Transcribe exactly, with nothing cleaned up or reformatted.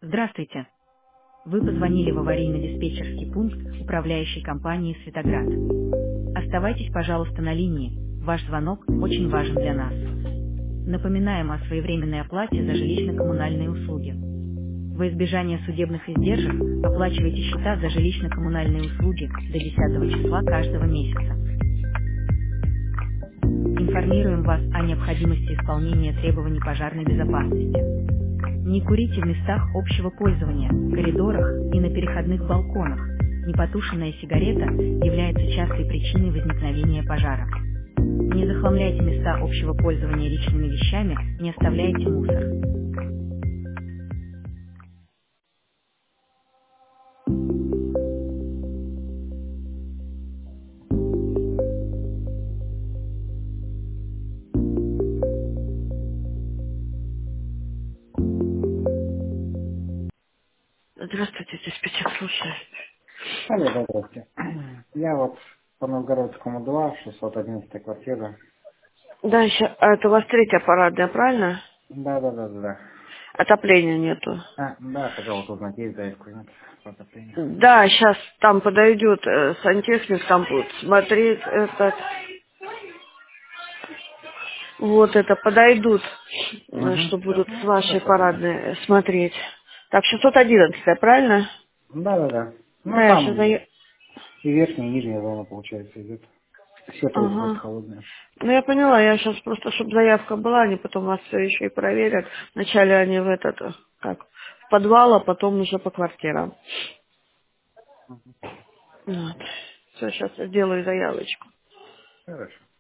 Здравствуйте. Вы позвонили в аварийно-диспетчерский пункт управляющей компании «Светоград». Оставайтесь, пожалуйста, на линии. Ваш звонок очень важен для нас. Напоминаем о своевременной оплате за жилищно-коммунальные услуги. Во избежание судебных издержек оплачивайте счета за жилищно-коммунальные услуги до десятого числа каждого месяца. Информируем вас о необходимости исполнения требований пожарной безопасности. Не курите в местах общего пользования, коридорах и на переходных балконах. Непотушенная сигарета является частой причиной возникновения пожара. Не захламляйте места общего пользования личными вещами, не оставляйте мусор. Здравствуйте, диспетчер, слушаю. Алло, здравствуйте. Я вот по Новгородскому два, шестьсот одиннадцатая квартира. Да, ща- а это у вас третья парадная, правильно? Да, да, да, да, да. Отопления нету. А, да, хотел вот узнать, есть заявку нет по отоплению. Да, сейчас там подойдет э, сантехник, там будет смотреть этот. Вот это подойдут, э, Угу. что будут с Ну, вашей хорошо тогда. парадной э, смотреть. Так, шестьсот одиннадцать, правильно? Да, да, да. Ну, Да, я сейчас там зая... и верхняя, и нижняя зона, получается, идет. Все трубы просто Ага. холодные. Ну, я поняла, я сейчас просто, чтобы заявка была, они потом вас все еще и проверят. Вначале они в этот, э, как, в подвал, а потом уже по квартирам. Вот. Все, сейчас я сделаю заявочку. Хорошо.